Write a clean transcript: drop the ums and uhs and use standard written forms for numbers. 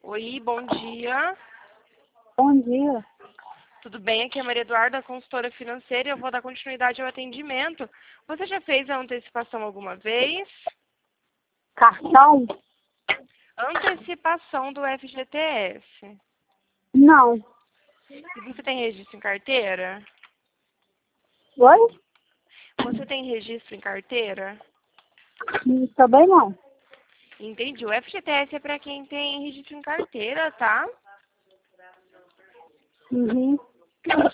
Oi, bom dia. Bom dia. Tudo bem? Aqui é a Maria Eduarda, consultora financeira, e eu vou dar continuidade ao atendimento. Você já fez a antecipação alguma vez? Cartão? Antecipação do FGTS. Não. E você tem registro em carteira? Oi? Você tem registro em carteira? Também não. Entendi. O FGTS é para quem tem registro em carteira, tá? Uhum.